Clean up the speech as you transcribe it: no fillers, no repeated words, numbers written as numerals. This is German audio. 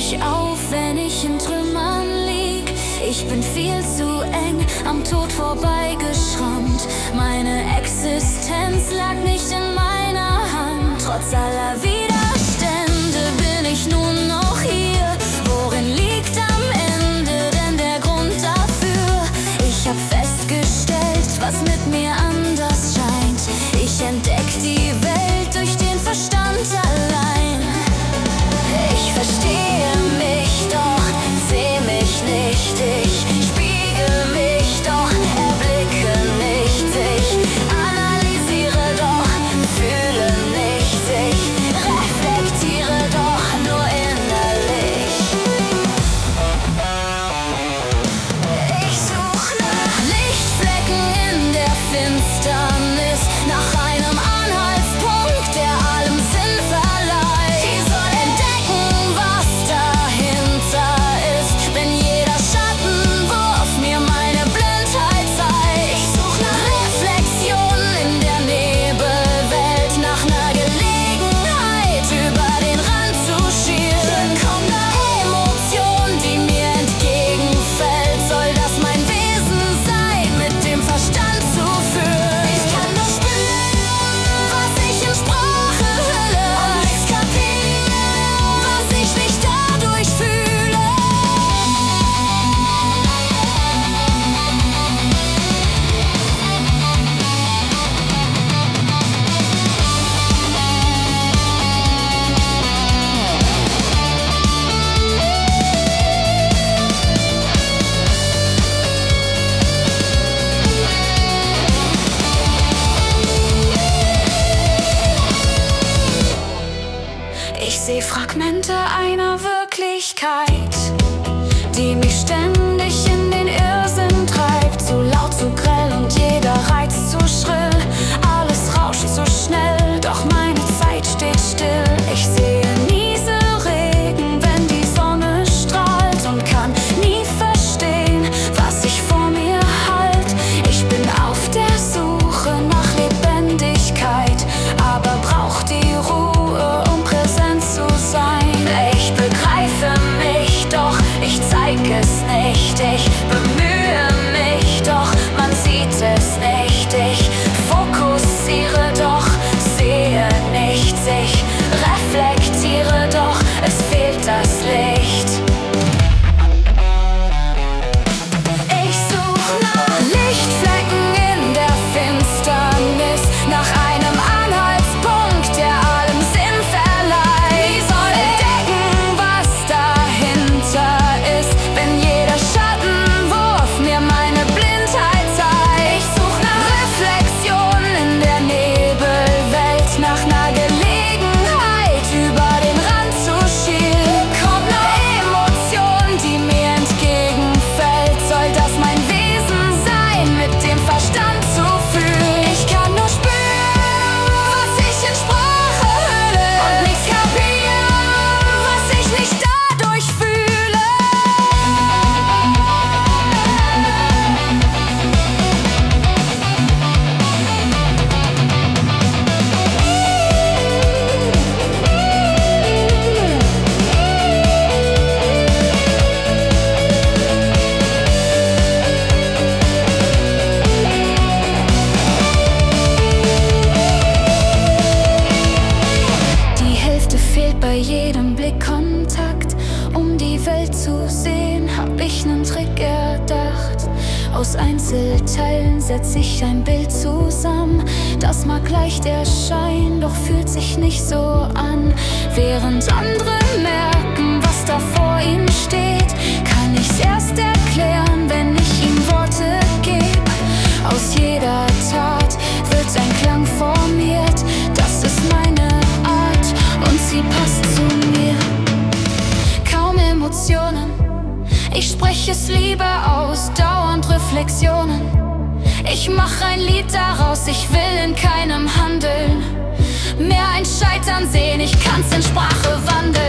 mich auf, wenn ich in Trümmern lieg. Ich bin viel zu eng am Tod vorbeigeschrammt. Meine Existenz lag nicht in meiner Hand. Trotz aller Widerstände bin ich nun noch hier. Worin liegt am Ende denn der Grund dafür? Ich hab festgestellt, was mit mir anders scheint. Ich entdeck die Welt durch den Verstand allein. Ich verstehe mich, doch seh mich nicht. Ich spiegel mich, doch erblicke nichts. Ich analysiere, doch fühle nichts. Ich reflektiere, doch nur innerlich. Ich such nach Lichtflecken in der Finsternis, nach einem Anhaltspunkt, der allem Sinn verleiht. Ich soll entdecken, was dahinter ist, wenn jeder Schattenwurf mir meine Blindheit zeigt. Ich such nach Reflexionen in der Nebelwelt, nach ner Gelegenheit, über den Rand zu schielen. Komm ner Emotion, die mir entgegenfällt. Soll das mein Wesen sein, mit dem Verstand zu fühlen? Ich kann nur spüren, was ich in Sprache hülle, und nichts kapieren, was ich nicht dadurch fühle. Ich seh Fragmente einer Wirklichkeit, die mich ständig in den Irrsinn treibt. Zu laut, zu grell und jeder Reiz zu schrill. Alles rauscht zu schnell, doch meine Zeit steht still. Ich sehe Nieselregen, wenn die Sonne strahlt, und kann nie verstehen, was ich vor mir halt. Ich bin auf der Suche nach Lebendigkeit, aber brauch die Ruhe, um präsent zu sein. Ich begreife mich, doch ich zeig es nicht. Ich bemühe mich, doch man sieht es nicht. Ich fokussiere, doch sehe nichts. Ich reflektiere, doch es fehlt das Licht. Ich such nach Lichtflecken in der Finsternis, nach einem Anhaltspunkt, der allem Sinn verleiht. Ich soll entdecken, was dahinter ist, wenn jeder Schattenwurf mir meine Blindheit zeigt. Ich such nach Reflexionen in der Nebelwelt, nach ner Gelegenheit, über den Rand zu schielen. Kommt ner Emotion, die mir entgegenfällt. Soll das mein Wesen sein, mit dem Verstand zu fühlen? Ich kann nur spüren, was ich in Sprache hülle, und nichts kapieren, was ich nicht dadurch fühle. Die Hälfte fehlt bei jedem Blickkontakt. Um die Welt zu sehen, hab ich nen Trick erdacht. Aus Einzelteilen setz ich ein Bild zusammen. Das mag leicht erscheinen, doch fühlt sich nicht so an. Während andere merken, was da vor ihnen steht, kann ich's erst erklären, wenn ich ihm Worte geb. Aus jeder Tat wird ein Klang formiert. Das ist meine Art und sie passt zu mir. Kaum Emotionen, ich sprech es lieber aus, dauernd Reflexionen. Ich mach ein Lied daraus, ich will in keinem handeln. Mehr ein Scheitern sehen, ich kann's in Sprache wandeln.